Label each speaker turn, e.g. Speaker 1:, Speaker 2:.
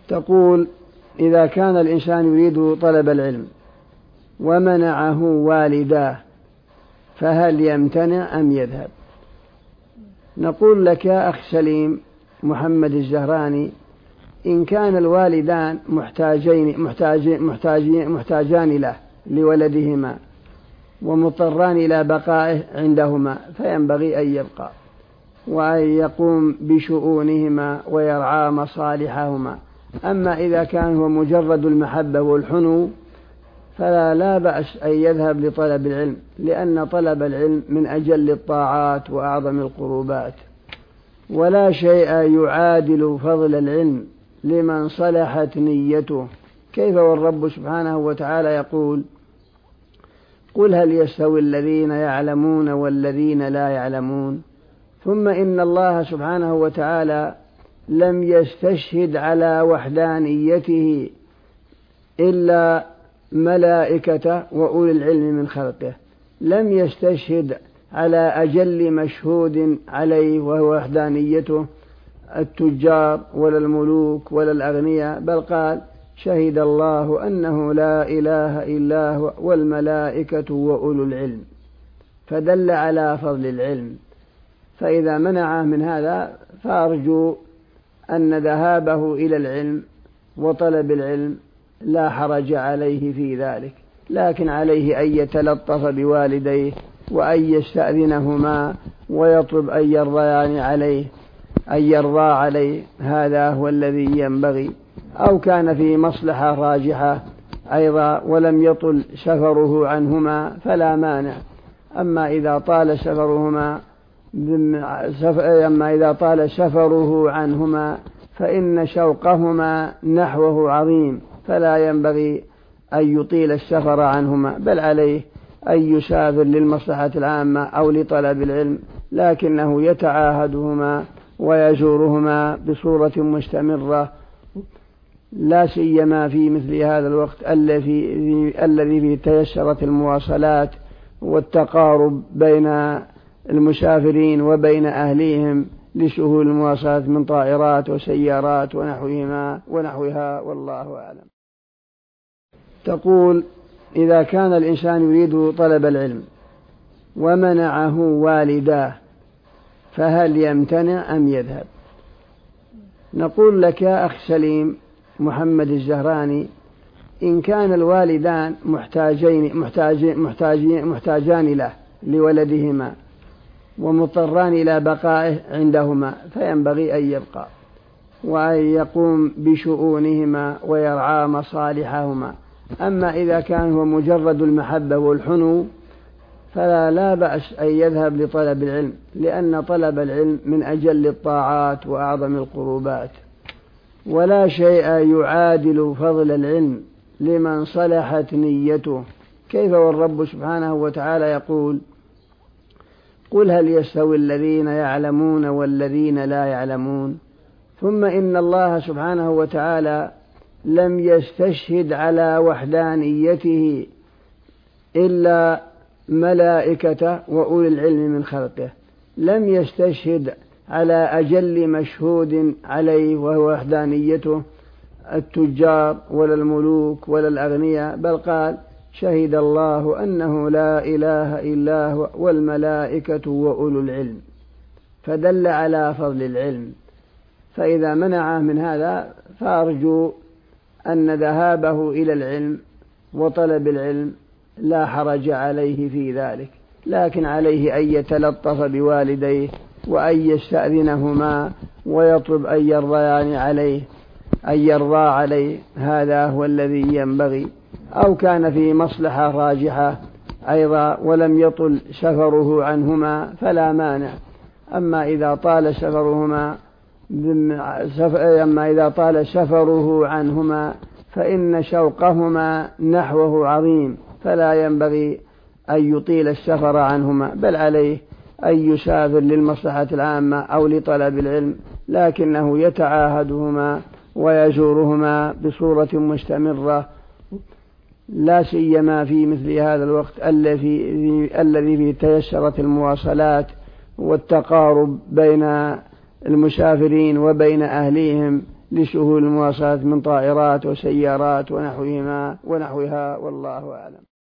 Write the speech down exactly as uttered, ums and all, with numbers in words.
Speaker 1: تقول: إذا كان الإنسان يريد طلب العلم ومنعه والداه فهل يمتنع أم يذهب؟ نقول لك يا أخ سليم محمد الزهراني: إن كان الوالدان محتاجين محتاجين محتاجين محتاجان له لولدهما ومضطران إلى بقائه عندهما فينبغي أن يبقى وأن يقوم بشؤونهما ويرعى مصالحهما. أما إذا كان هو مجرد المحبة والحنو فلا لا بأس أن يذهب لطلب العلم، لأن طلب العلم من أجل الطاعات وأعظم القربات، ولا شيء يعادل فضل العلم لمن صلحت نيته. كيف والرب سبحانه وتعالى يقول: قل هل يستوي الذين يعلمون والذين لا يعلمون. ثم إن الله سبحانه وتعالى لم يستشهد على وحدانيته إلا ملائكة وأولي العلم من خلقه، لم يستشهد على أجل مشهود عليه وهو وحدانيته التجار ولا الملوك ولا الأغنياء، بل قال: شهد الله أنه لا إله إلا هو والملائكة وأولو العلم، فدل على فضل العلم. فإذا منعه من هذا فأرجو أن ذهابه إلى العلم وطلب العلم لا حرج عليه في ذلك، لكن عليه أن يتلطف بوالديه وأن يستأذنهما ويطلب أن يرضيان عليه أن يرضى عليه، هذا هو الذي ينبغي. أو كان في مصلحة راجحة أيضا ولم يطل سفره عنهما فلا مانع. أما إذا طال سفرهما أما إذا طال سفره عنهما فإن شوقهما نحوه عظيم، فلا ينبغي أن يطيل السفر عنهما، بل عليه أن يسافر للمصلحة العامة أو لطلب العلم، لكنه يتعاهدهما ويزورهما بصورة مستمرة، لا سيما في مثل هذا الوقت الذي فيه تيسرت المواصلات والتقارب بين المسافرين وبين أهليهم لسهول المواصلات من طائرات وسيارات ونحوهما ونحوها، والله أعلم. تقول: إذا كان الإنسان يريد طلب العلم ومنعه والداه فهل يمتنع أم يذهب؟ نقول لك يا أخ سليم محمد الزهراني: إن كان الوالدان محتاجين محتاجين محتاجين محتاجان له لولدهما ومضطران إلى بقائه عندهما فينبغي أن يبقى وأن يقوم بشؤونهما ويرعى مصالحهما. أما إذا كان هو مجرد المحبة والحنو فلا لا بأس أن يذهب لطلب العلم، لأن طلب العلم من أجل الطاعات وأعظم القربات، ولا شيء يعادل فضل العلم لمن صلحت نيته. كيف والرب سبحانه وتعالى يقول: قل هل يستوي الذين يعلمون والذين لا يعلمون. ثم إن الله سبحانه وتعالى لم يستشهد على وحدانيته إلا ملائكة وأولي العلم من خلقه، لم يستشهد على أجل مشهود عليه وهو وحدانيته التجار ولا الملوك ولا الأغنياء، بل قال: شهد الله أنه لا إله إلا هو والملائكة وأولو العلم، فدل على فضل العلم. فإذا منعه من هذا فأرجو أن ذهابه إلى العلم وطلب العلم لا حرج عليه في ذلك، لكن عليه أن يتلطف بوالديه وأن يستأذنهما ويطلب أن يرضيان عليه أن يرضى عليه، هذا هو الذي ينبغي. أو كان في مصلحة راجحة أيضا ولم يطل سفره عنهما فلا مانع. أما إذا طال سفرهما أما إذا طال سفره عنهما فإن شوقهما نحوه عظيم، فلا ينبغي أن يطيل السفر عنهما، بل عليه أن يسافر للمصلحة العامة أو لطلب العلم، لكنه يتعاهدهما ويزورهما بصورة مستمرة، لا سيما في مثل هذا الوقت الذي فيه تيسرت المواصلات والتقارب بين المسافرين وبين أهليهم لسهول المواصلات من طائرات وسيارات ونحوهما ونحوها، والله أعلم.